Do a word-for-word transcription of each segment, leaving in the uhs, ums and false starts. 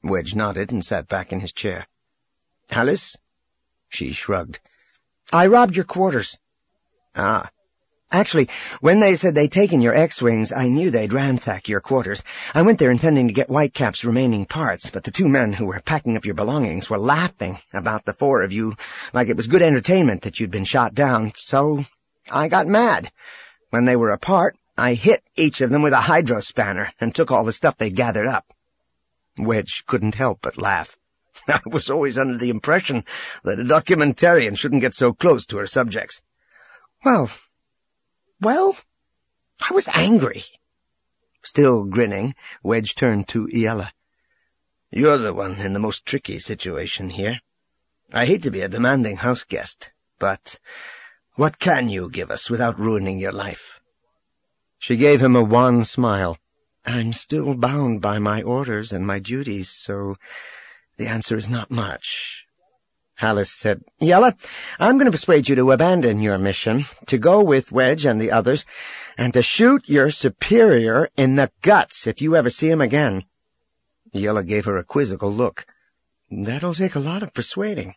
Wedge nodded and sat back in his chair. "Alice?" She shrugged. "I robbed your quarters." "Ah." "Actually, when they said they'd taken your X-Wings, I knew they'd ransack your quarters. I went there intending to get Whitecap's remaining parts, but the two men who were packing up your belongings were laughing about the four of you like it was good entertainment that you'd been shot down, so I got mad. When they were apart, I hit each of them with a hydro spanner and took all the stuff they'd gathered up." Wedge couldn't help but laugh. I was always under the impression that a documentarian shouldn't get so close to her subjects. Well... Well, I was angry." Still grinning, Wedge turned to Iella. "You're the one in the most tricky situation here. I hate to be a demanding house guest, but what can you give us without ruining your life?" She gave him a wan smile. "I'm still bound by my orders and my duties, so the answer is not much." Alice said, "Iella, I'm going to persuade you to abandon your mission, to go with Wedge and the others, and to shoot your superior in the guts if you ever see him again." Iella gave her a quizzical look. "That'll take a lot of persuading."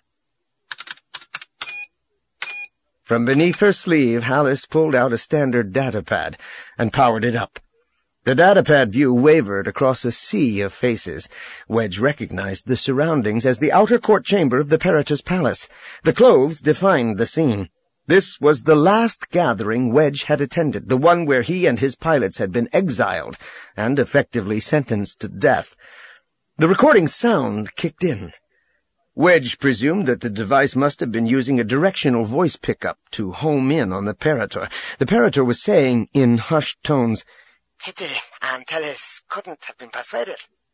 From beneath her sleeve, Alice pulled out a standard datapad and powered it up. The datapad view wavered across a sea of faces. Wedge recognized the surroundings as the outer court chamber of the Peritor's palace. The clothes defined the scene. This was the last gathering Wedge had attended, the one where he and his pilots had been exiled and effectively sentenced to death. The recording sound kicked in. Wedge presumed that the device must have been using a directional voice pickup to home in on the Peritor. The Peritor was saying in hushed tones, "Pity Antilles couldn't have been persuaded."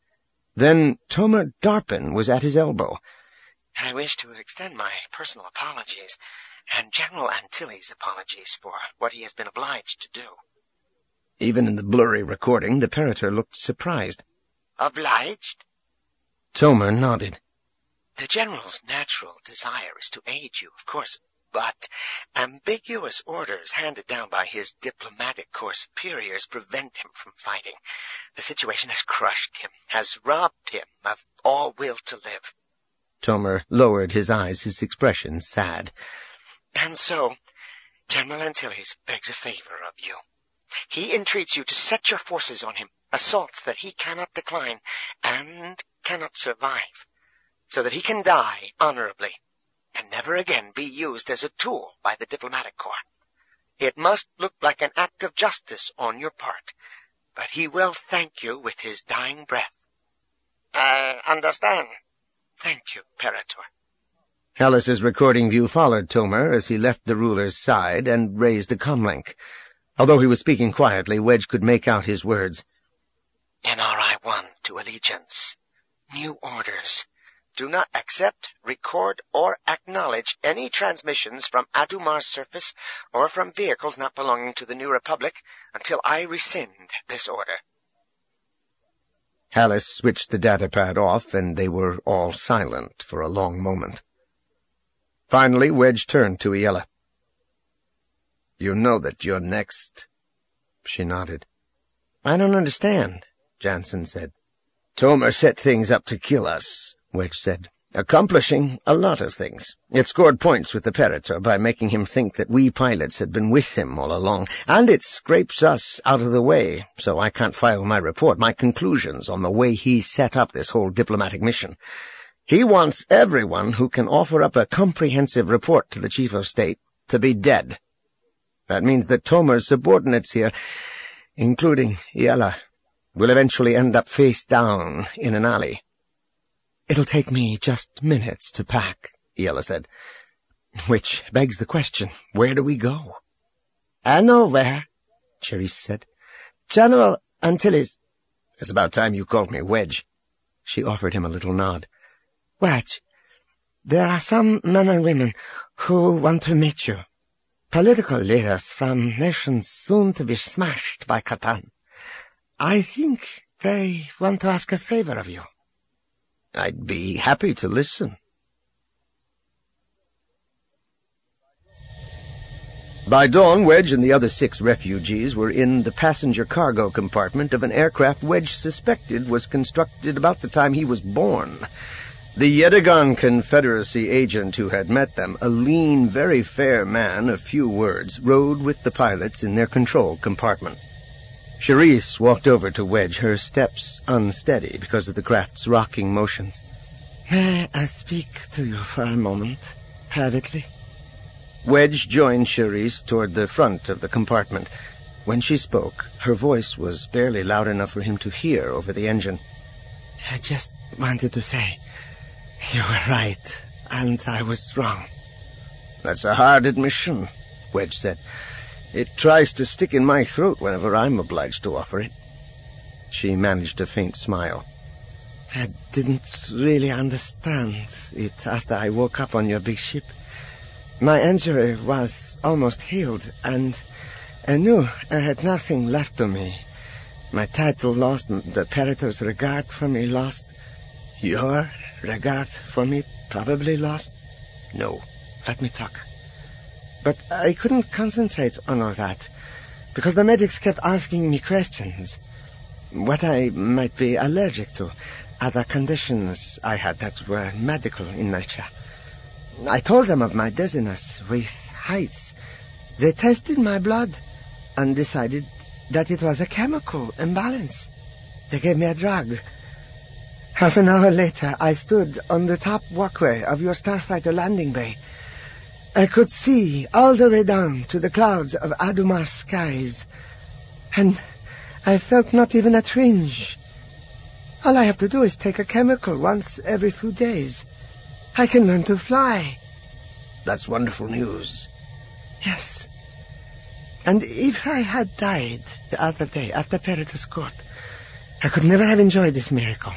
Then Tomer Darpin was at his elbow. "I wish to extend my personal apologies, and General Antilles' apologies for what he has been obliged to do." Even in the blurry recording, the Peritor looked surprised. "Obliged?" Tomer nodded. "The General's natural desire is to aid you, of course, but ambiguous orders handed down by his diplomatic corps superiors prevent him from fighting. The situation has crushed him, has robbed him of all will to live." Tomer lowered his eyes, his expression sad. "And so, General Antilles begs a favor of you. He entreats you to set your forces on him, assaults that he cannot decline and cannot survive, so that he can die honorably, and never again be used as a tool by the diplomatic corps. It must look like an act of justice on your part, but he will thank you with his dying breath." "I understand." "Thank you, Peritor." Alice's recording view followed Tomer as he left the ruler's side and raised a comlink. Although he was speaking quietly, Wedge could make out his words. "N R I one to Allegiance. New orders. Do not accept, record, or acknowledge any transmissions from Adumar's surface or from vehicles not belonging to the New Republic until I rescind this order." Alice switched the datapad off, and they were all silent for a long moment. Finally, Wedge turned to Iella. "You know that you're next?" She nodded. "I don't understand," Jansen said. "Tomer set things up to kill us," Wedge said, "accomplishing a lot of things. It scored points with the Peritor by making him think that we pilots had been with him all along, and it scrapes us out of the way, so I can't file my report, my conclusions on the way he set up this whole diplomatic mission. He wants everyone who can offer up a comprehensive report to the Chief of State to be dead. That means that Tomer's subordinates here, including Iella, will eventually end up face down in an alley." "It'll take me just minutes to pack," Iella said. "Which begs the question, where do we go?" "I know where," Cherise said. "General Antilles—" "It's about time you called me Wedge." She offered him a little nod. "Wedge, there are some men and women who want to meet you. Political leaders from nations soon to be smashed by Catan. I think they want to ask a favor of you." "I'd be happy to listen." By dawn, Wedge and the other six refugees were in the passenger cargo compartment of an aircraft Wedge suspected was constructed about the time he was born. The Yetagon Confederacy agent who had met them, a lean, very fair man of few words, rode with the pilots in their control compartment. Charisse walked over to Wedge, her steps unsteady because of the craft's rocking motions. "May I speak to you for a moment, privately?" Wedge joined Charisse toward the front of the compartment. When she spoke, her voice was barely loud enough for him to hear over the engine. "I just wanted to say, you were right, and I was wrong." "That's a hard admission," Wedge said. "It tries to stick in my throat whenever I'm obliged to offer it." She managed a faint smile. "I didn't really understand it after I woke up on your big ship. My injury was almost healed, and I knew I had nothing left of me. My title lost, the Parator's regard for me lost. Your regard for me probably lost." "No, let me talk." But I couldn't concentrate on all that, because the medics kept asking me questions. What I might be allergic to, other conditions I had that were medical in nature. I told them of my dizziness with heights. They tested my blood and decided that it was a chemical imbalance. They gave me a drug. Half an hour later, I stood on the top walkway of your starfighter landing bay. I could see all the way down to the clouds of Adumar skies, and I felt not even a twinge. All I have to do is take a chemical once every few days. I can learn to fly. "That's wonderful news." "Yes. And if I had died the other day at the Parator's court, I could never have enjoyed this miracle.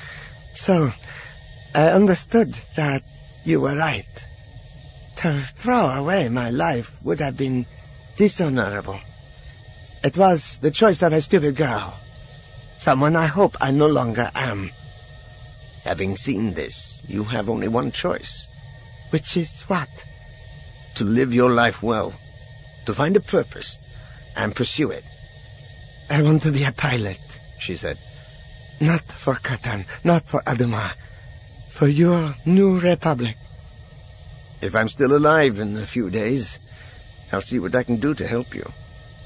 So I understood that you were right. To throw away my life would have been dishonorable. It was the choice of a stupid girl, someone I hope I no longer am." "Having seen this, you have only one choice." "Which is what?" "To live your life well, to find a purpose, and pursue it." "I want to be a pilot," she said. "Not for Catan, not for Adumar, for your new republic." "If I'm still alive in a few days, I'll see what I can do to help you."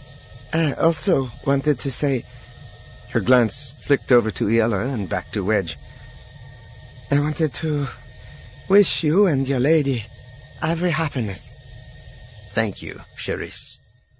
"I also wanted to say—" Her glance flicked over to Iella and back to Wedge. "I wanted to wish you and your lady every happiness." "Thank you, Charisse."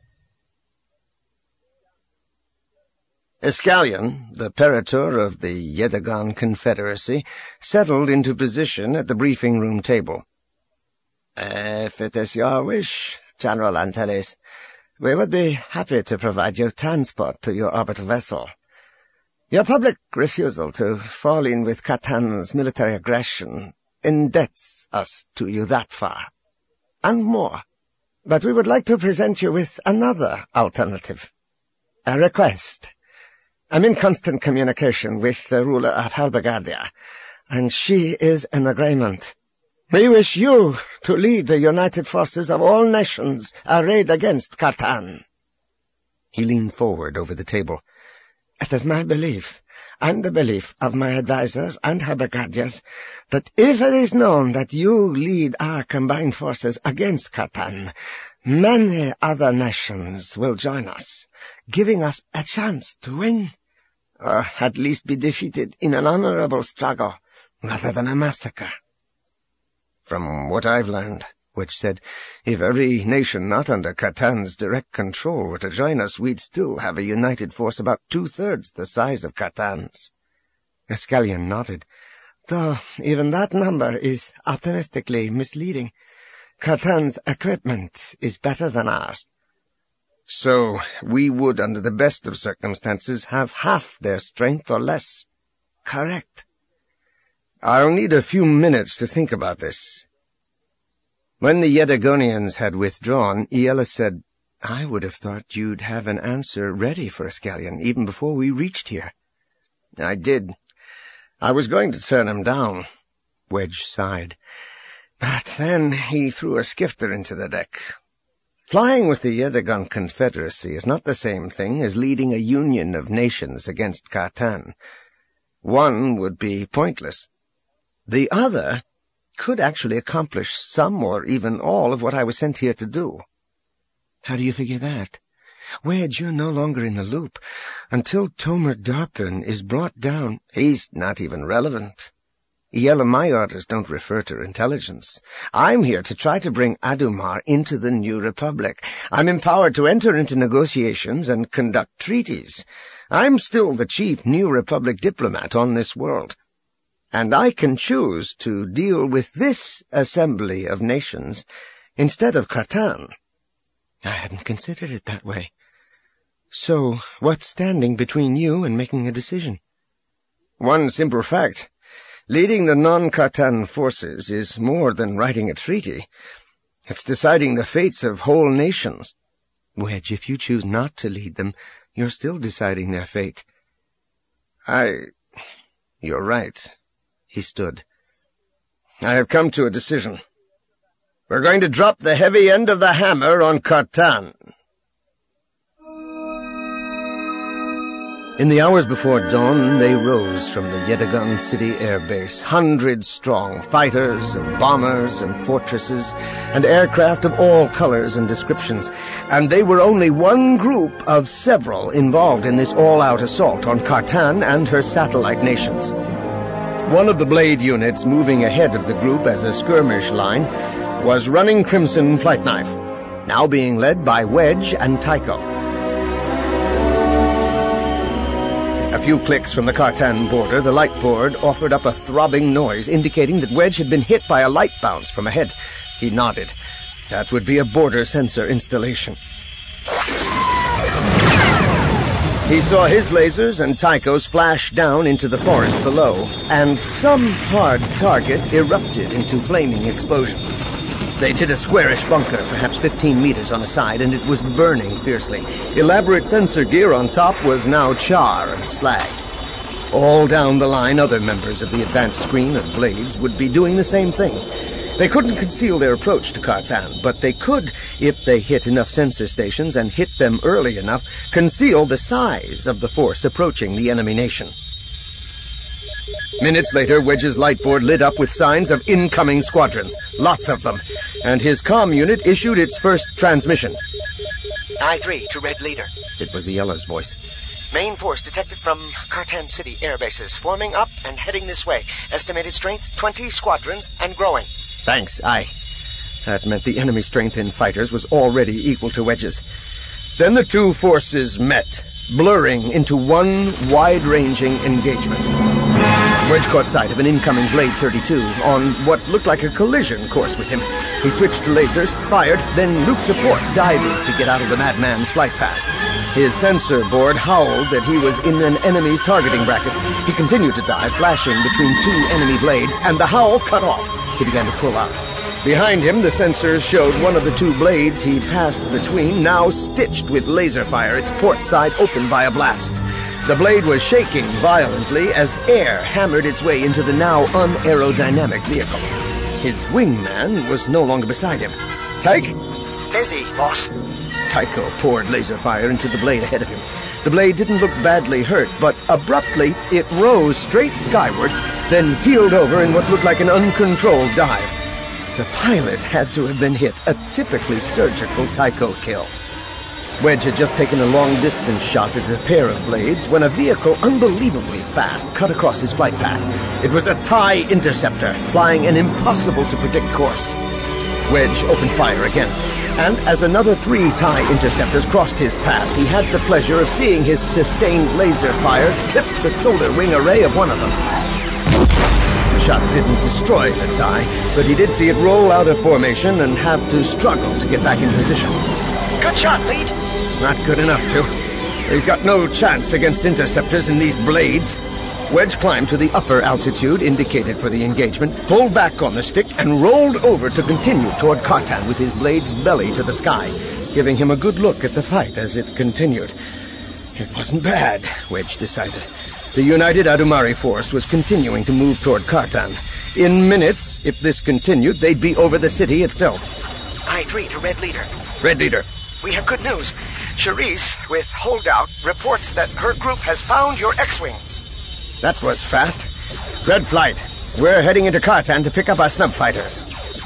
Escallion, the Parator of the Yetagon Confederacy, settled into position at the briefing room table. "If it is your wish, General Antilles, we would be happy to provide you transport to your orbital vessel. Your public refusal to fall in with Catan's military aggression indebts us to you that far, and more. But we would like to present you with another alternative, a request. I'm in constant communication with the ruler of Halbergardia, and she is in agreement. We wish you to lead the united forces of all nations arrayed against Catan." He leaned forward over the table. "It is my belief, and the belief of my advisers and Halbergardians, that if it is known that you lead our combined forces against Catan, many other nations will join us, giving us a chance to win, or at least be defeated in an honorable struggle, rather than a massacre." "From what I've learned," Wedge said, "if every nation not under Catan's direct control were to join us, we'd still have a united force about two-thirds the size of Catan's." Escallion nodded. "Though even that number is optimistically misleading. Catan's equipment is better than ours." "So we would, under the best of circumstances, have half their strength or less." "Correct." "I'll need a few minutes to think about this." When the Yetagonians had withdrawn, Iella said, "I would have thought you'd have an answer ready for Escallion even before we reached here." "I did. I was going to turn him down." Wedge sighed. "But then he threw a skifter into the deck. Flying with the Yedigan Confederacy is not the same thing as leading a union of nations against Cartan. One would be pointless. The other could actually accomplish some or even all of what I was sent here to do. How do you figure that? Wedge, you're no longer in the loop. Until Tomer Darpin is brought down... He's not even relevant. Yella, my orders don't refer to intelligence. I'm here to try to bring Adumar into the New Republic. I'm empowered to enter into negotiations and conduct treaties. I'm still the chief New Republic diplomat on this world. And I can choose to deal with this assembly of nations instead of Cartan. I hadn't considered it that way. So, what's standing between you and making a decision? One simple fact. Leading the non-Cartan forces is more than writing a treaty. It's deciding the fates of whole nations. Wedge, if you choose not to lead them, you're still deciding their fate. I... You're right. He stood. I have come to a decision. We're going to drop the heavy end of the hammer on Cartan. In the hours before dawn, they rose from the Yedigan City Air Base, hundreds strong, fighters and bombers and fortresses, and aircraft of all colors and descriptions, and they were only one group of several involved in this all-out assault on Cartan and her satellite nations. One of the Blade units moving ahead of the group as a skirmish line was running Crimson Flight Knife, now being led by Wedge and Tycho. A few clicks from the Cartan border, the light board offered up a throbbing noise, indicating that Wedge had been hit by a light bounce from ahead. He nodded. That would be a border sensor installation. He saw his lasers and Tycho's flash down into the forest below, and some hard target erupted into flaming explosion. They'd hit a squarish bunker, perhaps fifteen meters on a side, and it was burning fiercely. Elaborate sensor gear on top was now char and slag. All down the line, other members of the advanced screen of Blades would be doing the same thing. They couldn't conceal their approach to Cartan, but they could, if they hit enough sensor stations and hit them early enough, conceal the size of the force approaching the enemy nation. Minutes later, Wedge's lightboard lit up with signs of incoming squadrons, lots of them, and his comm unit issued its first transmission. I three to Red Leader. It was Yella's voice. Main force detected from Cartan City air bases, forming up and heading this way. Estimated strength, twenty squadrons, and growing. Thanks, aye. That meant the enemy strength in fighters was already equal to Wedge's. Then the two forces met, blurring into one wide-ranging engagement. Wedge caught sight of an incoming Blade thirty-two on what looked like a collision course with him. He switched to lasers, fired, then looped to port, diving to get out of the madman's flight path. His sensor board howled that he was in an enemy's targeting brackets. He continued to dive, flashing between two enemy blades, and the howl cut off. He began to pull out. Behind him, the sensors showed one of the two blades he passed between, now stitched with laser fire, its port side opened by a blast. The blade was shaking violently as air hammered its way into the now unaerodynamic vehicle. His wingman was no longer beside him. Tyke? Busy, boss. Tycho poured laser fire into the blade ahead of him. The blade didn't look badly hurt, but abruptly it rose straight skyward, then heeled over in what looked like an uncontrolled dive. The pilot had to have been hit, a typically surgical Tycho kill. Wedge had just taken a long-distance shot at a pair of blades when a vehicle unbelievably fast cut across his flight path. It was a TIE Interceptor, flying an impossible-to-predict course. Wedge opened fire again, and as another three TIE Interceptors crossed his path, he had the pleasure of seeing his sustained laser fire clip the solar wing array of one of them. The shot didn't destroy the TIE, but he did see it roll out of formation and have to struggle to get back in position. Good shot, Lead. Not good enough to. They've got no chance against interceptors in these blades. Wedge climbed to the upper altitude indicated for the engagement, pulled back on the stick, and rolled over to continue toward Cartan with his blade's belly to the sky, giving him a good look at the fight as it continued. It wasn't bad, Wedge decided. The united Adumari force was continuing to move toward Cartan. In minutes, if this continued, they'd be over the city itself. I three to Red Leader. Red Leader. We have good news. Charisse, with Holdout, reports that her group has found your X-Wings. That was fast. Red Flight. We're heading into Cartan to pick up our snub fighters.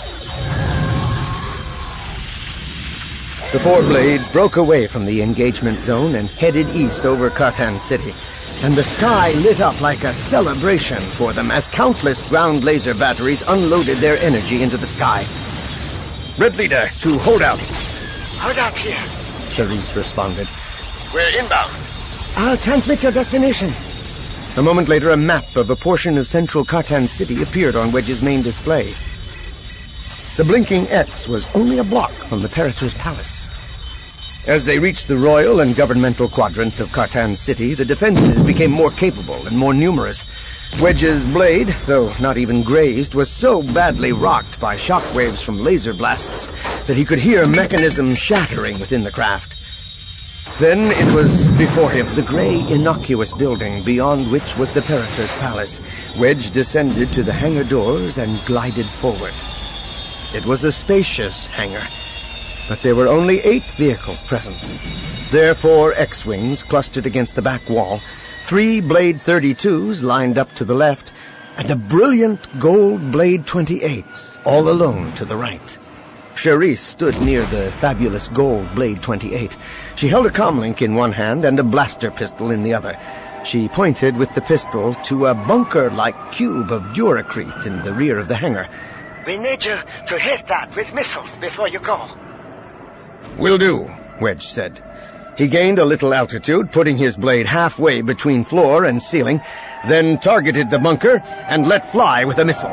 The four blades broke away from the engagement zone and headed east over Cartan City. And the sky lit up like a celebration for them as countless ground laser batteries unloaded their energy into the sky. Red Leader to Holdout. Holdout here. Charisse responded. We're inbound. I'll transmit your destination. A moment later, a map of a portion of central Cartan City appeared on Wedge's main display. The blinking X was only a block from the Parator's palace. As they reached the royal and governmental quadrant of Cartan City, the defenses became more capable and more numerous. Wedge's blade, though not even grazed, was so badly rocked by shockwaves from laser blasts that he could hear mechanisms shattering within the craft. Then it was before him, the gray, innocuous building beyond which was the Parator's palace. Wedge descended to the hangar doors and glided forward. It was a spacious hangar, but there were only eight vehicles present. Their four X-Wings clustered against the back wall, three Blade thirty-twos lined up to the left, and a brilliant gold Blade twenty-eight all alone to the right. Charisse stood near the fabulous gold Blade twenty-eight. She held a comlink in one hand and a blaster pistol in the other. She pointed with the pistol to a bunker-like cube of Duracrete in the rear of the hangar. We need you to hit that with missiles before you go. Will do, Wedge said. He gained a little altitude, putting his blade halfway between floor and ceiling, then targeted the bunker and let fly with a missile.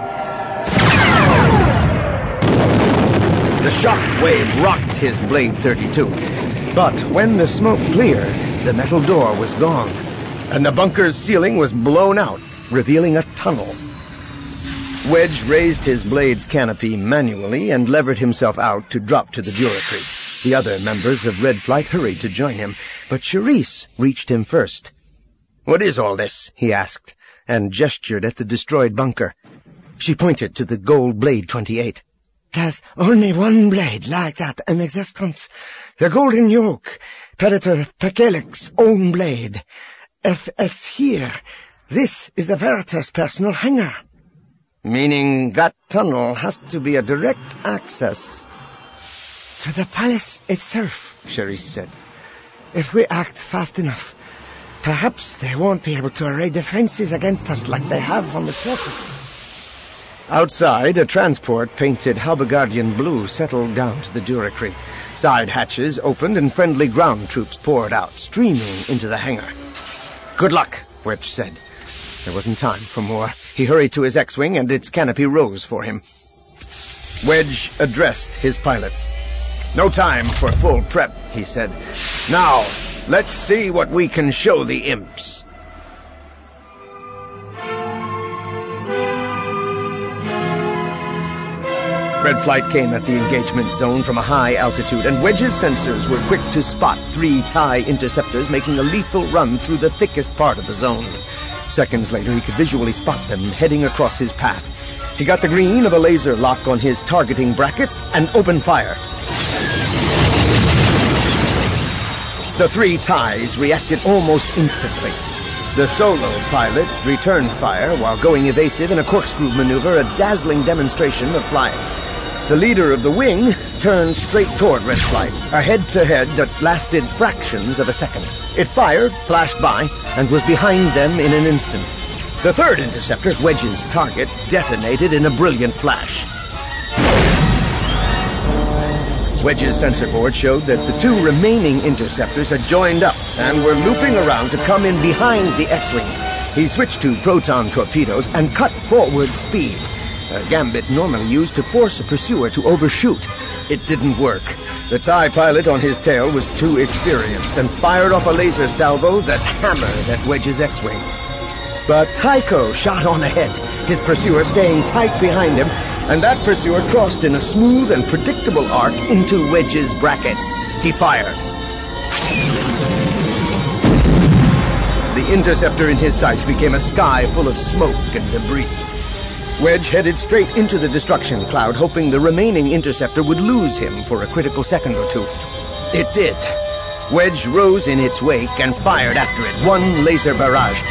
The shock wave rocked his Blade thirty-two, but when the smoke cleared, the metal door was gone, and the bunker's ceiling was blown out, revealing a tunnel. Wedge raised his blade's canopy manually and levered himself out to drop to the Duracrete. The other members of Red Flight hurried to join him, but Charisse reached him first. "What is all this?" he asked, and gestured at the destroyed bunker. She pointed to the gold Blade twenty-eight. There's only one blade like that in existence. The Golden Yoke, Parator Pekelic's own blade. If it's here, this is the Parator's personal hangar. Meaning that tunnel has to be a direct access to the palace itself, Charisse said. If we act fast enough, perhaps they won't be able to array defenses against us like they have on the surface. Outside, a transport painted Halbergardian blue settled down to the Duracrete. Side hatches opened and friendly ground troops poured out, streaming into the hangar. "Good luck," Wedge said. There wasn't time for more. He hurried to his X-Wing, and its canopy rose for him. Wedge addressed his pilots. "No time for full prep," he said. "Now, let's see what we can show the imps." Red Flight came at the engagement zone from a high altitude, and Wedge's sensors were quick to spot three TIE interceptors making a lethal run through the thickest part of the zone. Seconds later, he could visually spot them heading across his path. He got the green of a laser lock on his targeting brackets and opened fire. The three TIEs reacted almost instantly. The solo pilot returned fire while going evasive in a corkscrew maneuver, a dazzling demonstration of flying. The leader of the wing turned straight toward Red Flight, a head-to-head that lasted fractions of a second. It fired, flashed by, and was behind them in an instant. The third interceptor, Wedge's target, detonated in a brilliant flash. Wedge's sensor board showed that the two remaining interceptors had joined up and were looping around to come in behind the X-Wings. He switched to proton torpedoes and cut forward speed, a gambit normally used to force a pursuer to overshoot. It didn't work. The TIE pilot on his tail was too experienced and fired off a laser salvo that hammered at Wedge's X-Wing. But Tycho shot on ahead, his pursuer staying tight behind him, and that pursuer crossed in a smooth and predictable arc into Wedge's brackets. He fired. The interceptor in his sights became a sky full of smoke and debris. Wedge headed straight into the destruction cloud, hoping the remaining interceptor would lose him for a critical second or two. It did. Wedge rose in its wake and fired after it, one laser barrage.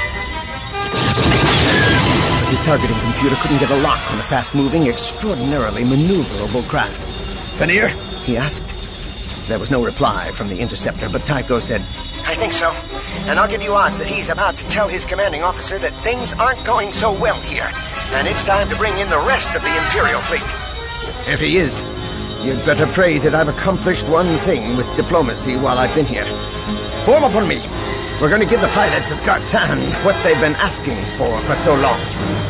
His targeting computer couldn't get a lock on the fast-moving, extraordinarily maneuverable craft. "Fenir?" he asked. There was no reply from the interceptor, but Tycho said, "I think so. And I'll give you odds that he's about to tell his commanding officer that things aren't going so well here, and it's time to bring in the rest of the Imperial fleet." "If he is, you'd better pray that I've accomplished one thing with diplomacy while I've been here. Form upon me. We're going to give the pilots of Cartan what they've been asking for for so long."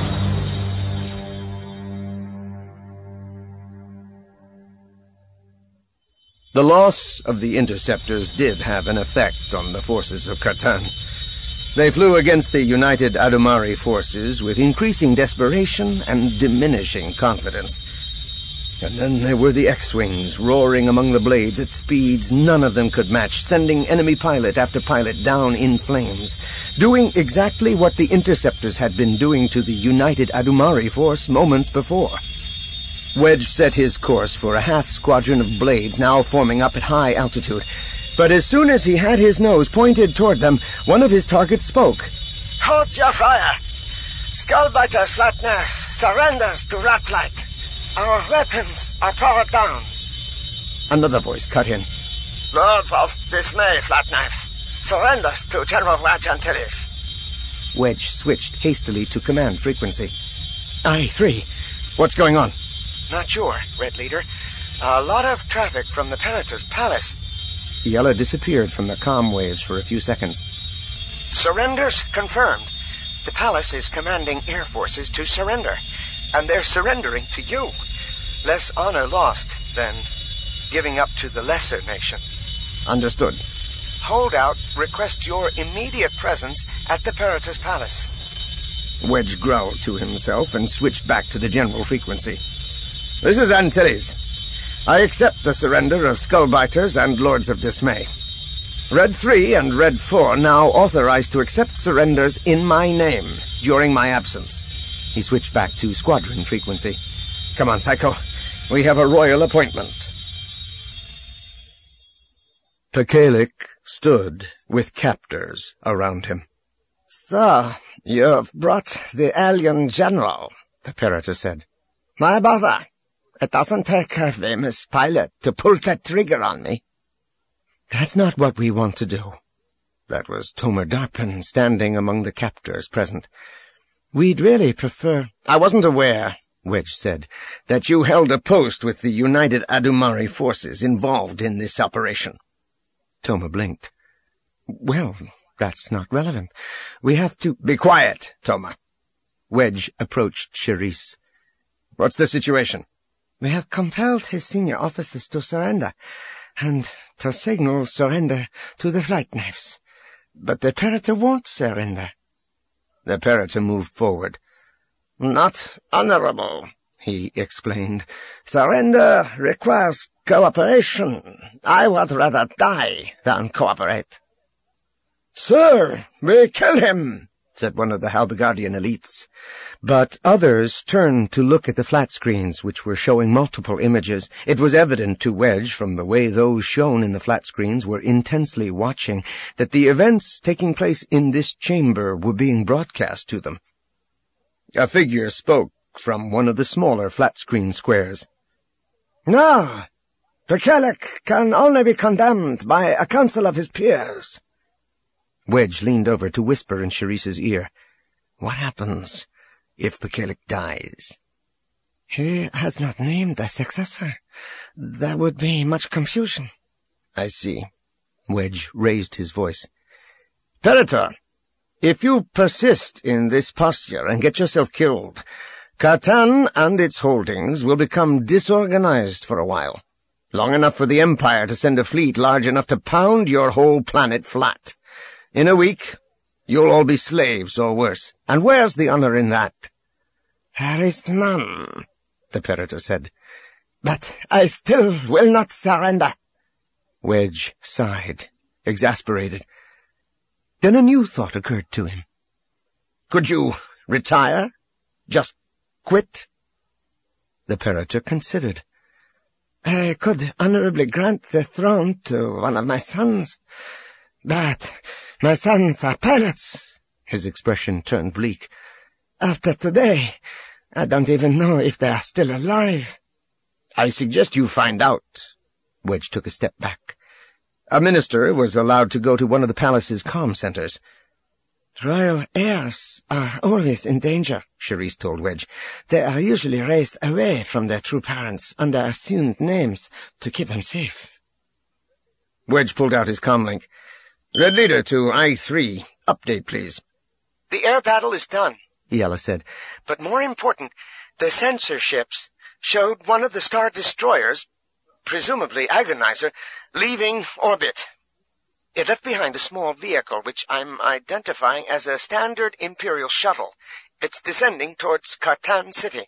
The loss of the interceptors did have an effect on the forces of Cartan. They flew against the united Adumari forces with increasing desperation and diminishing confidence. And then there were the X-Wings roaring among the blades at speeds none of them could match, sending enemy pilot after pilot down in flames, doing exactly what the interceptors had been doing to the united Adumari force moments before. Wedge set his course for a half-squadron of blades now forming up at high altitude. But as soon as he had his nose pointed toward them, one of his targets spoke. "Hold your fire! Skullbiter Flatneff surrenders to Ratlight. Our weapons are powered down." Another voice cut in. "Lords of Dismay Flatneff surrenders to General Wedge Antilles." Wedge switched hastily to command frequency. I three. What's going on? "Not sure, Red Leader. A lot of traffic from the Peritus Palace." Yella disappeared from the comm waves for a few seconds. "Surrenders confirmed. The Palace is commanding air forces to surrender, and they're surrendering to you. Less honor lost than giving up to the lesser nations." Understood. "Holdout requests your immediate presence at the Peritus Palace." Wedge growled to himself and switched back to the general frequency. "This is Antilles. I accept the surrender of Skullbiters and Lords of Dismay. Red three and Red four now authorized to accept surrenders in my name during my absence." He switched back to squadron frequency. "Come on, Tycho. We have a royal appointment." Pekalik stood with captors around him. "So, you've brought the alien general," the Peritus said. "My bother. It doesn't take a famous pilot to pull that trigger on me." "That's not what we want to do." That was Tomer Darpin standing among the captors present. "We'd really prefer—" "I wasn't aware," Wedge said, "that you held a post with the united Adumari forces involved in this operation." Tomer blinked. "Well, that's not relevant. We have to—" "Be quiet, Tomer." Wedge approached Charisse. "What's the situation?" "We have compelled his senior officers to surrender, and to signal surrender to the flight knives. But the Peritor won't surrender." The Peritor moved forward. "Not honorable," he explained. "Surrender requires cooperation. I would rather die than cooperate." "Sir, we kill him," said one of the Halbergardian elites. But others turned to look at the flat screens, which were showing multiple images. It was evident to Wedge, from the way those shown in the flat screens were intensely watching, that the events taking place in this chamber were being broadcast to them. A figure spoke from one of the smaller flat-screen squares. "No, Pekalik can only be condemned by a council of his peers." Wedge leaned over to whisper in Charisse's ear. "What happens if Pekalik dies?" "He has not named a successor. There would be much confusion." "I see." Wedge raised his voice. "Peritor, if you persist in this posture and get yourself killed, Cartan and its holdings will become disorganized for a while, long enough for the Empire to send a fleet large enough to pound your whole planet flat. In a week, you'll all be slaves or worse. And where's the honor in that?" "There is none," the Peritor said. "But I still will not surrender." Wedge sighed, exasperated. Then a new thought occurred to him. "Could you retire? Just Quit? The Parator considered. I could honorably grant the throne to one of my sons, but my sons are pilots. His expression turned bleak. After today, I don't even know if they are still alive. I suggest you find out. Wedge took a step back. A minister was allowed to go to one of the palace's comm centers. Royal heirs are always in danger, Charisse told Wedge. They are usually raised away from their true parents under assumed names to keep them safe. Wedge pulled out his comlink. Red Leader to I three. Update, please. The air battle is done, Iella said. But more important, the sensor ships showed one of the Star Destroyers, presumably Agonizer, leaving orbit. It left behind a small vehicle, which I'm identifying as a standard Imperial shuttle. It's descending towards Cartan City.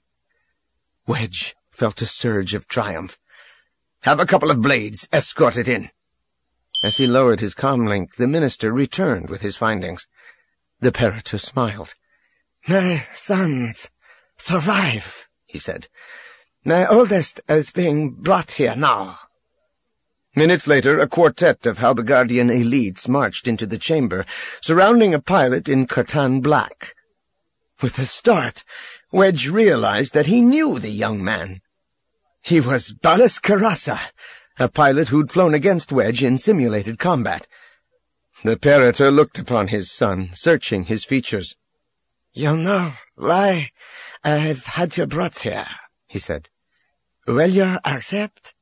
Wedge felt a surge of triumph. Have a couple of blades escort it in. As he lowered his comlink, the minister returned with his findings. The Parator smiled. My sons survive, he said. My oldest is being brought here now. Minutes later, a quartet of Halbergardian elites marched into the chamber, surrounding a pilot in Cartan black. With a start, Wedge realized that he knew the young man. He was Ballas Karassa, a pilot who'd flown against Wedge in simulated combat. The Parator looked upon his son, searching his features. You know why I've had you brought here, he said. Will you accept?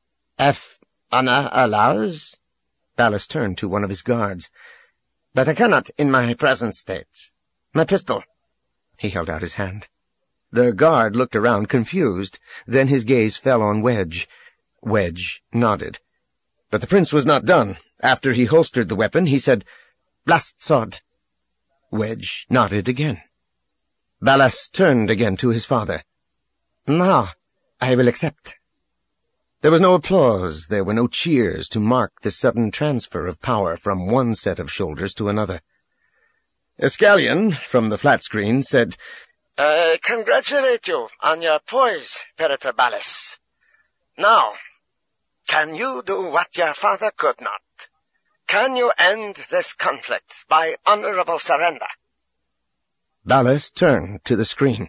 If honor allows? Ballas turned to one of his guards. But I cannot in my present state. My pistol. He held out his hand. The guard looked around, confused. Then his gaze fell on Wedge. Wedge nodded. But the prince was not done. After he holstered the weapon, he said, Blast sword. Wedge nodded again. Ballas turned again to his father. No, I will accept. There was no applause, there were no cheers to mark the sudden transfer of power from one set of shoulders to another. Escallion, from the flat screen, said, I congratulate you on your poise, Parator Ballas. Now, can you do what your father could not? Can you end this conflict by honorable surrender? Ballas turned to the screen.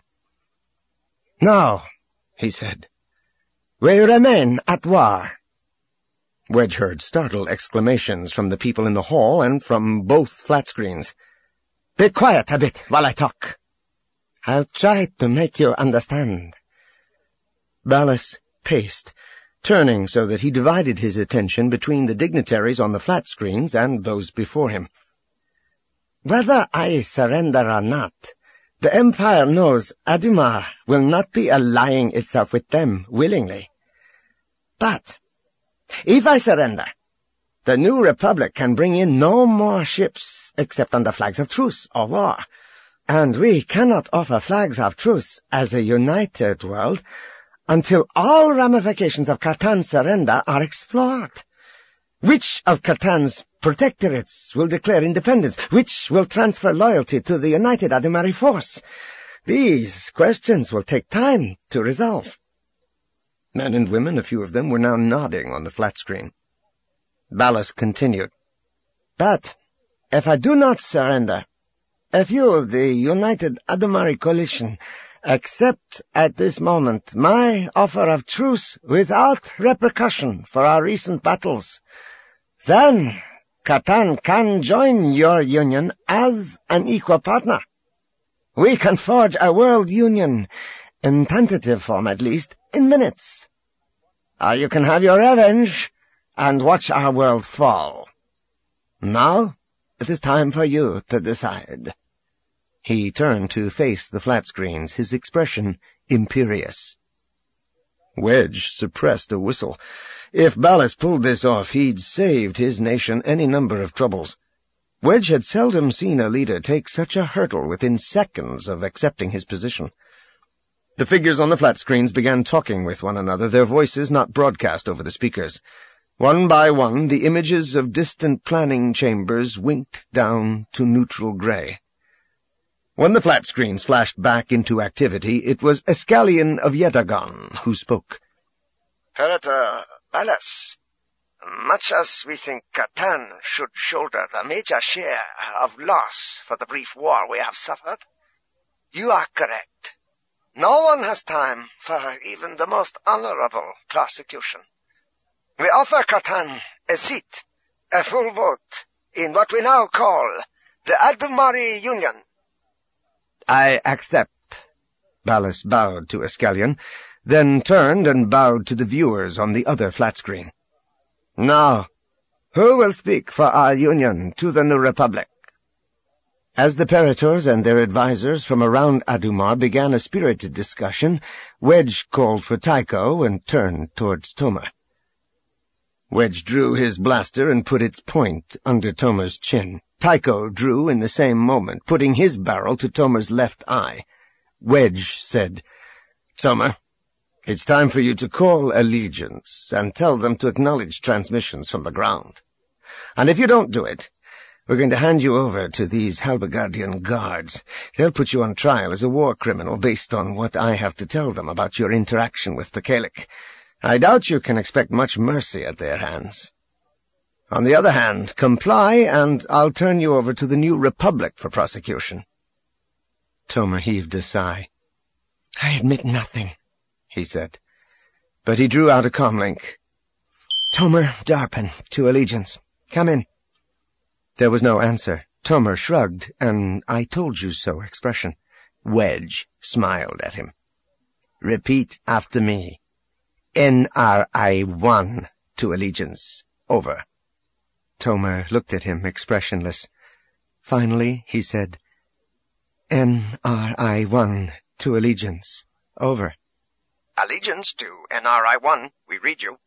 No, he said. We remain at war. Wedge heard startled exclamations from the people in the hall and from both flat screens. Be quiet a bit while I talk. I'll try to make you understand. Ballas paced, turning so that he divided his attention between the dignitaries on the flat screens and those before him. Whether I surrender or not, the Empire knows Adumar will not be allying itself with them willingly. But if I surrender, the new Republic can bring in no more ships except under flags of truce or war, and we cannot offer flags of truce as a united world until all ramifications of Cartan's surrender are explored. Which of Cartan's protectorates will declare independence? Which will transfer loyalty to the united Adumari force? These questions will take time to resolve. Men and women, a few of them, were now nodding on the flat screen. Ballas continued. But if I do not surrender, if you, the united Adumari coalition, accept at this moment my offer of truce without repercussion for our recent battles, then Cartan can join your union as an equal partner. We can forge a world union, in tentative form at least, in minutes. Or you can have your revenge and watch our world fall. Now it is time for you to decide. He turned to face the flat screens, his expression imperious. Wedge suppressed a whistle. If Ballas pulled this off, he'd saved his nation any number of troubles. Wedge had seldom seen a leader take such a hurdle within seconds of accepting his position. The figures on the flat screens began talking with one another, their voices not broadcast over the speakers. One by one, the images of distant planning chambers winked down to neutral gray. When the flat screens flashed back into activity, it was Escallion of Yetagon who spoke. Parator Alas, much as we think Catan should shoulder the major share of loss for the brief war we have suffered, you are correct. No one has time for even the most honorable prosecution. We offer Catan a seat, a full vote, in what we now call the Adumari Union. I accept. Ballas bowed to Escallion, then turned and bowed to the viewers on the other flat screen. Now, who will speak for our union to the New Republic? As the Parators and their advisors from around Adumar began a spirited discussion, Wedge called for Tycho and turned towards Tomer. Wedge drew his blaster and put its point under Tomer's chin. Tycho drew in the same moment, putting his barrel to Tomer's left eye. Wedge said, Tomer, it's time for you to call allegiance and tell them to acknowledge transmissions from the ground. And if you don't do it, we're going to hand you over to these Halbergardian guards. They'll put you on trial as a war criminal based on what I have to tell them about your interaction with Pekalik. I doubt you can expect much mercy at their hands. On the other hand, comply, and I'll turn you over to the New Republic for prosecution. Tomer heaved a sigh. I admit nothing, he said. But he drew out a comlink. Tomer Darpin, to Allegiance. Come in. There was no answer. Tomer shrugged an I-told-you-so expression. Wedge smiled at him. Repeat after me. N R I one to Allegiance. Over. Tomer looked at him, expressionless. Finally, he said, N R I one to Allegiance. Over. Allegiance to N R I one. We read you.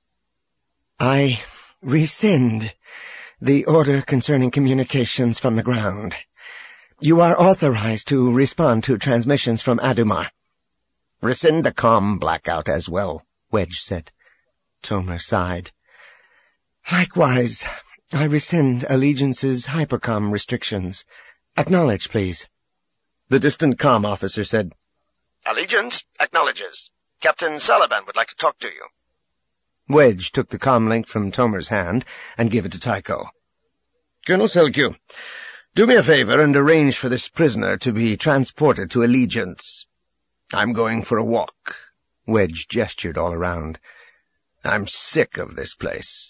I rescind the order concerning communications from the ground. You are authorized to respond to transmissions from Adumar. Rescind the comm blackout as well, Wedge said. Tomer sighed. Likewise, I rescind Allegiance's hypercom restrictions. Acknowledge, please. The distant comm officer said, Allegiance acknowledges. Captain Salaban would like to talk to you. Wedge took the comlink from Tomer's hand and gave it to Tycho. Colonel Selkiew, do me a favor and arrange for this prisoner to be transported to Allegiance. I'm going for a walk. Wedge gestured all around. I'm sick of this place.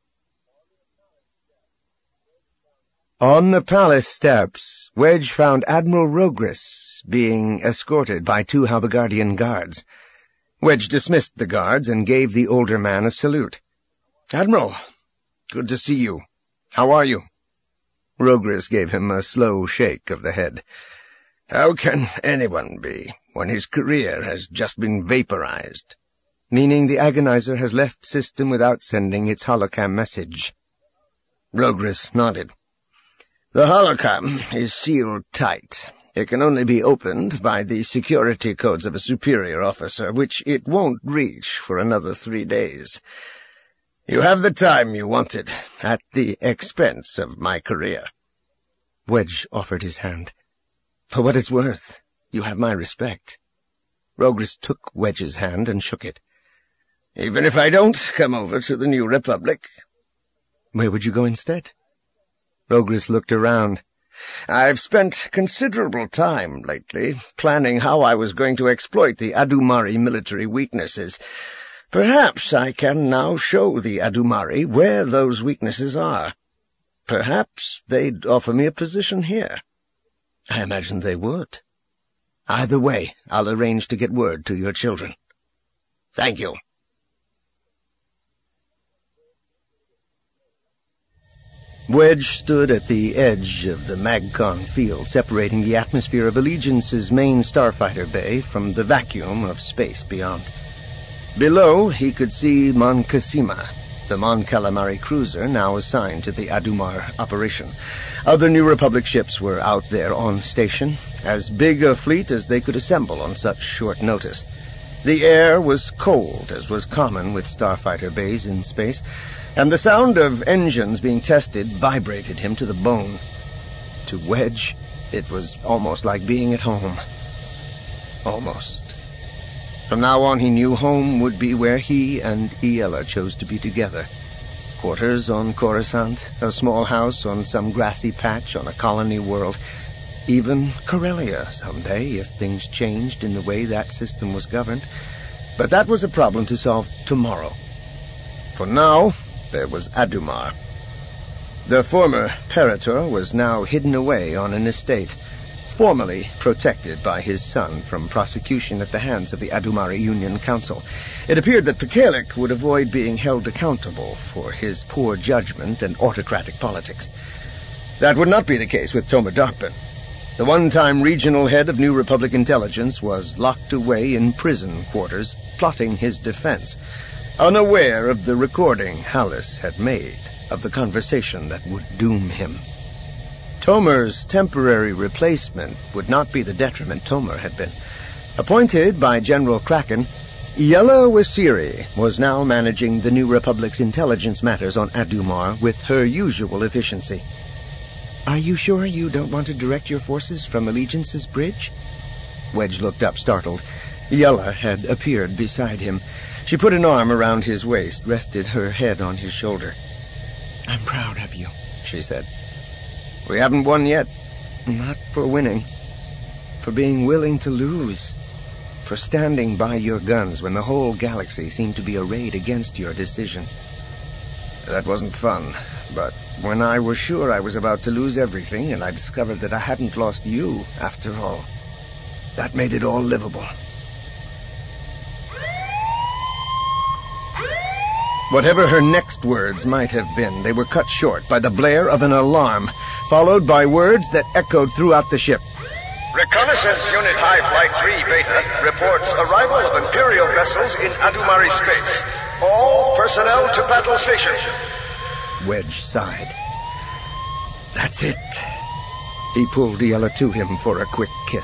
On the palace steps, Wedge found Admiral Rogris being escorted by two Halbergardian guards. Wedge dismissed the guards and gave the older man a salute. Admiral, good to see you. How are you? Rogris gave him a slow shake of the head. How can anyone be when his career has just been vaporized? Meaning the agonizer has left system without sending its holocam message. Rogris nodded. The holocam is sealed tight. It can only be opened by the security codes of a superior officer, which it won't reach for another three days. You have the time you wanted, at the expense of my career. Wedge offered his hand. For what it's worth, you have my respect. Rogris took Wedge's hand and shook it. Even if I don't come over to the New Republic. Where would you go instead? Rogris looked around. I've spent considerable time lately planning how I was going to exploit the Adumari military weaknesses. Perhaps I can now show the Adumari where those weaknesses are. Perhaps they'd offer me a position here. I imagine they would. Either way, I'll arrange to get word to your children. Thank you. Wedge stood at the edge of the Magcon field, separating the atmosphere of Allegiance's main starfighter bay from the vacuum of space beyond. Below, he could see Mon Cassima, the Mon Calamari cruiser now assigned to the Adumar operation. Other New Republic ships were out there on station, as big a fleet as they could assemble on such short notice. The air was cold, as was common with starfighter bays in space, and the sound of engines being tested vibrated him to the bone. To Wedge, It was almost like being at home. Almost. From now on, he knew home would be where he and Iella chose to be together. Quarters on Coruscant, a small house on some grassy patch on a colony world, even Corellia someday, if things changed in the way that system was governed. But that was a problem to solve tomorrow. For now, there was Adumar. The former Parator was now hidden away on an estate, formally protected by his son from prosecution at the hands of the Adumari Union Council. It appeared that Pekalik would avoid being held accountable for his poor judgment and autocratic politics. That would not be the case with Tomer Darkban. The one-time regional head of New Republic intelligence was locked away in prison quarters, plotting his defense, unaware of the recording Halis had made of the conversation that would doom him. Tomer's temporary replacement would not be the detriment Tomer had been. Appointed by General Kraken, Iella Wasiri was now managing the New Republic's intelligence matters on Adumar with her usual efficiency. "Are you sure you don't want to direct your forces from Allegiance's bridge?" Wedge looked up, startled. Iella had appeared beside him. She put an arm around his waist, rested her head on his shoulder. "I'm proud of you," she said. "We haven't won yet." "Not for winning. For being willing to lose. For standing by your guns when the whole galaxy seemed to be arrayed against your decision." "That wasn't fun, but when I was sure I was about to lose everything and I discovered that I hadn't lost you after all, that made it all livable." Whatever her next words might have been, they were cut short by the blare of an alarm, followed by words that echoed throughout the ship. Reconnaissance Unit High Flight three Beta reports arrival of Imperial vessels in Adumari space. All personnel to battle station. Wedge sighed. That's it. He pulled Iella to him for a quick kiss.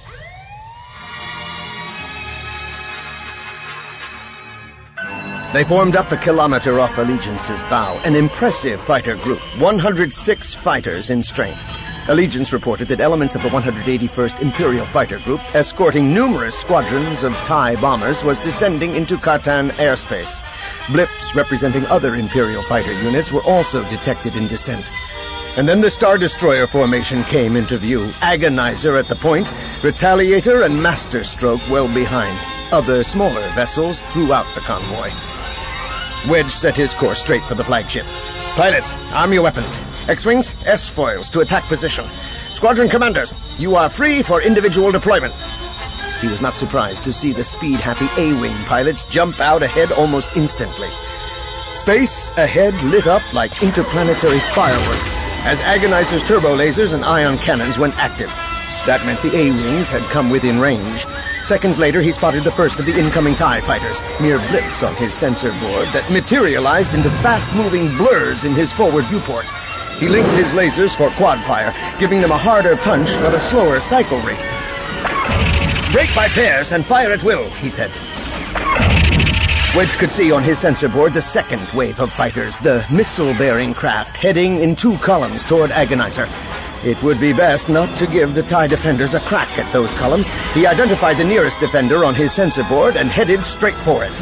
They formed up a kilometer off Allegiance's bow, an impressive fighter group, one hundred six fighters in strength. Allegiance reported that elements of the one hundred eighty-first Imperial Fighter Group, escorting numerous squadrons of TIE bombers, was descending into Cartan airspace. Blips representing other Imperial fighter units were also detected in descent. And then the Star Destroyer formation came into view, Agonizer at the point, Retaliator and Masterstroke well behind, other smaller vessels throughout the convoy. Wedge set his course straight for the flagship. "Pilots, arm your weapons. X-Wings, S-foils to attack position. Squadron commanders, you are free for individual deployment." He was not surprised to see the speed-happy A-Wing pilots jump out ahead almost instantly. Space ahead lit up like interplanetary fireworks as Agonizer's turbo lasers and ion cannons went active. That meant the A-Wings had come within range. Seconds later, he spotted the first of the incoming TIE fighters, mere blips on his sensor board that materialized into fast-moving blurs in his forward viewport. He linked his lasers for quad fire, giving them a harder punch but a slower cycle rate. "Break by pairs and fire at will," he said. Wedge could see on his sensor board the second wave of fighters, the missile-bearing craft, heading in two columns toward Agonizer. It would be best not to give the TIE defenders a crack at those columns. He identified the nearest defender on his sensor board and headed straight for it.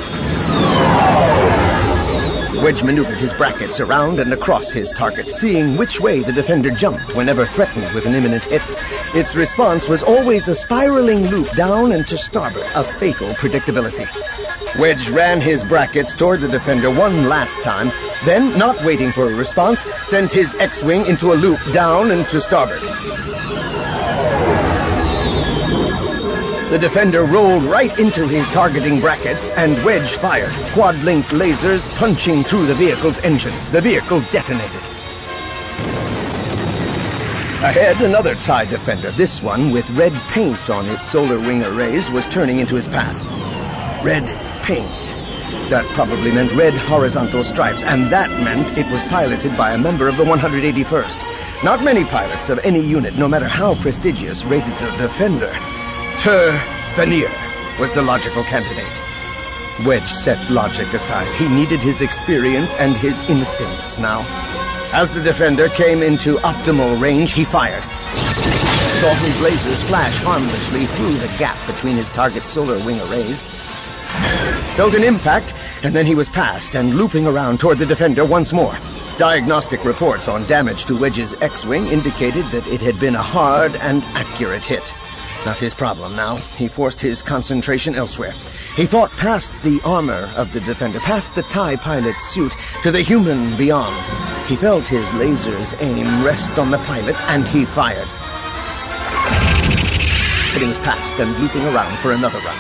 Wedge maneuvered his brackets around and across his target, seeing which way the defender jumped whenever threatened with an imminent hit. Its response was always a spiraling loop down and to starboard, a fatal predictability. Wedge ran his brackets toward the defender one last time, then, not waiting for a response, sent his X-Wing into a loop down and to starboard. The defender rolled right into his targeting brackets, and Wedge fired, quad-linked lasers punching through the vehicle's engines. The vehicle detonated. Ahead, another TIE defender, this one with red paint on its solar wing arrays, was turning into his path. Red paint. That probably meant red horizontal stripes, and that meant it was piloted by a member of the one hundred eighty-first. Not many pilots of any unit, no matter how prestigious, rated the defender. Ter Fenir was the logical candidate. Wedge set logic aside. He needed his experience and his instincts now. As the defender came into optimal range, he fired. saw his lasers flash harmlessly through the gap between his target's solar wing arrays, felt an impact, and then he was past and looping around toward the Defender once more. Diagnostic reports on damage to Wedge's X-Wing indicated that it had been a hard and accurate hit. Not his problem now. He forced his concentration elsewhere. He thought past the armor of the Defender, past the TIE pilot's suit, to the human beyond. He felt his laser's aim rest on the pilot, and he fired. But he was past and looping around for another run.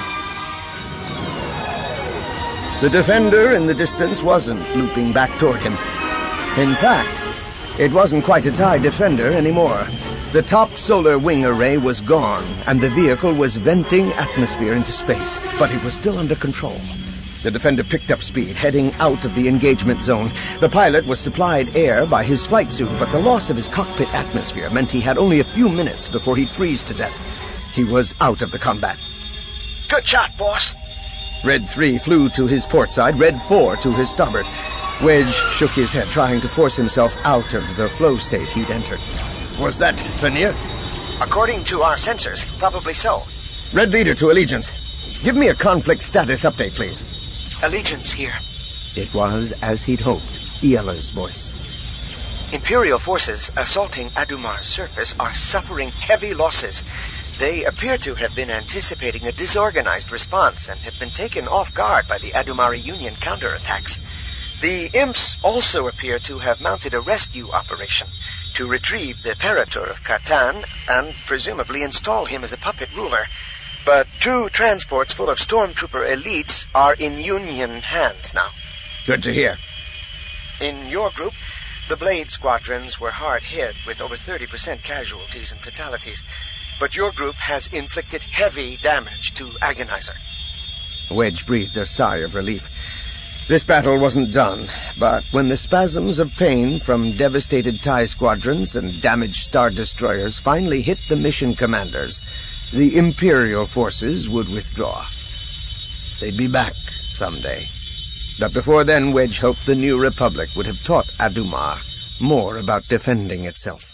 The Defender in the distance wasn't looping back toward him. In fact, it wasn't quite a TIE Defender anymore. The top solar wing array was gone, and the vehicle was venting atmosphere into space, but it was still under control. The Defender picked up speed, heading out of the engagement zone. The pilot was supplied air by his flight suit, but the loss of his cockpit atmosphere meant he had only a few minutes before he'd freeze to death. He was out of the combat. Good shot, boss. Red three flew to his port side, Red four to his starboard. Wedge shook his head, trying to force himself out of the flow state he'd entered. Was that Thanier? According to our sensors, probably so. Red Leader to Allegiance. Give me a conflict status update, please. Allegiance here. It was, as he'd hoped, Iela's voice. Imperial forces assaulting Adumar's surface are suffering heavy losses. They appear to have been anticipating a disorganized response and have been taken off guard by the Adumari Union counterattacks. The Imps also appear to have mounted a rescue operation to retrieve the Parator of Cartan and presumably install him as a puppet ruler. But two transports full of stormtrooper elites are in Union hands now. Good to hear. In your group, the Blade squadrons were hard hit with over thirty percent casualties and fatalities, but your group has inflicted heavy damage to Agonizer. Wedge breathed a sigh of relief. This battle wasn't done, but when the spasms of pain from devastated TIE squadrons and damaged Star Destroyers finally hit the mission commanders, the Imperial forces would withdraw. They'd be back someday. But before then, Wedge hoped the New Republic would have taught Adumar more about defending itself.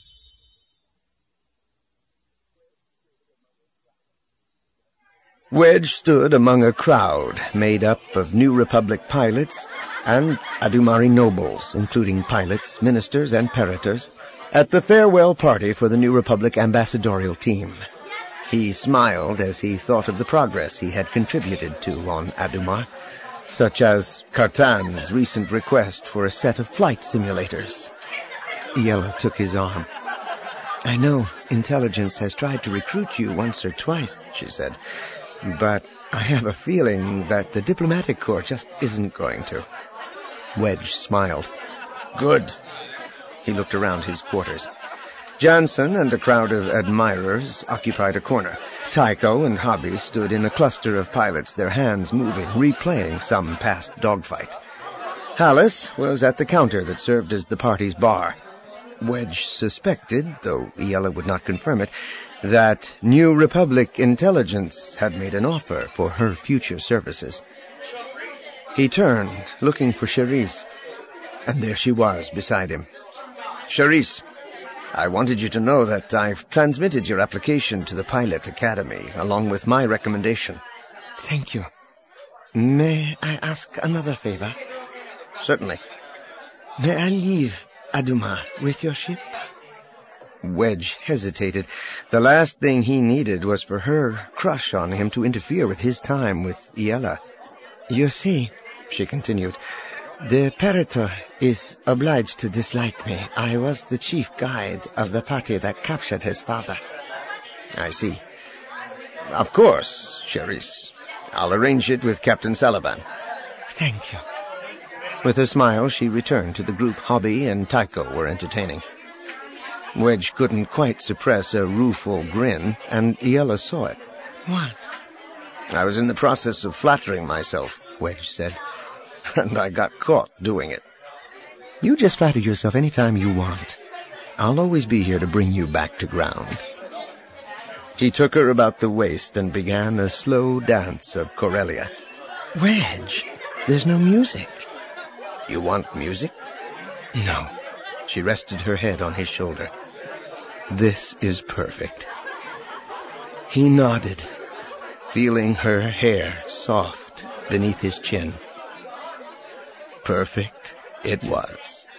Wedge stood among a crowd made up of New Republic pilots and Adumari nobles, including pilots, ministers, and parators, at the farewell party for the New Republic ambassadorial team. He smiled as he thought of the progress he had contributed to on Adumar, such as Cartan's recent request for a set of flight simulators. Iela took his arm. "I know intelligence has tried to recruit you once or twice," she said, "but I have a feeling that the diplomatic corps just isn't going to." Wedge smiled. "Good." He looked around his quarters. Jansen and a crowd of admirers occupied a corner. Tycho and Hobby stood in a cluster of pilots, their hands moving, replaying some past dogfight. Hallis was at the counter that served as the party's bar. Wedge suspected, though Iela would not confirm it, that New Republic intelligence had made an offer for her future services. He turned, looking for Charisse, and there she was beside him. "Charisse, I wanted you to know that I've transmitted your application to the Pilot Academy, along with my recommendation." "Thank you. May I ask another favor?" "Certainly." "May I leave Adumar with your ship?" Wedge hesitated. The last thing he needed was for her crush on him to interfere with his time with Iela. "You see," she continued, "the Parator is obliged to dislike me. I was the chief guide of the party that captured his father." "I see. Of course, Charisse. I'll arrange it with Captain Salaban." "Thank you." With a smile, she returned to the group Hobby and Tycho were entertaining. Wedge couldn't quite suppress a rueful grin, and Iela saw it. "What?" "I was in the process of flattering myself," Wedge said, "and I got caught doing it." "You just flatter yourself any time you want. I'll always be here to bring you back to ground." He took her about the waist and began a slow dance of Corellia. "Wedge, there's no music." "You want music?" "No." She rested her head on his shoulder. This is perfect. He nodded, feeling her hair soft beneath his chin. Perfect it was.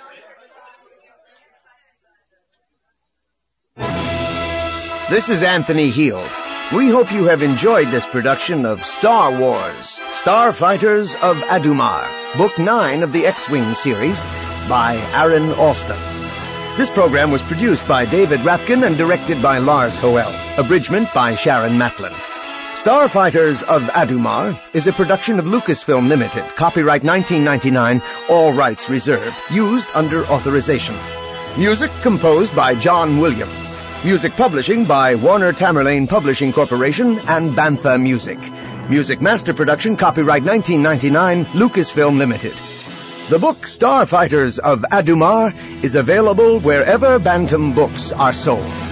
This is Anthony Heald. We hope you have enjoyed this production of Star Wars, Starfighters of Adumar, Book nine of the X-Wing series by Aaron Alston. This program was produced by David Rapkin and directed by Lars Hoel. Abridgment by Sharon Matlin. Starfighters of Adumar is a production of Lucasfilm Limited. Copyright nineteen ninety-nine, all rights reserved. Used under authorization. Music composed by John Williams. Music publishing by Warner Tamerlane Publishing Corporation and Bantha Music. Music master production, copyright nineteen ninety-nine, Lucasfilm Limited. The book Starfighters of Adumar is available wherever Bantam books are sold.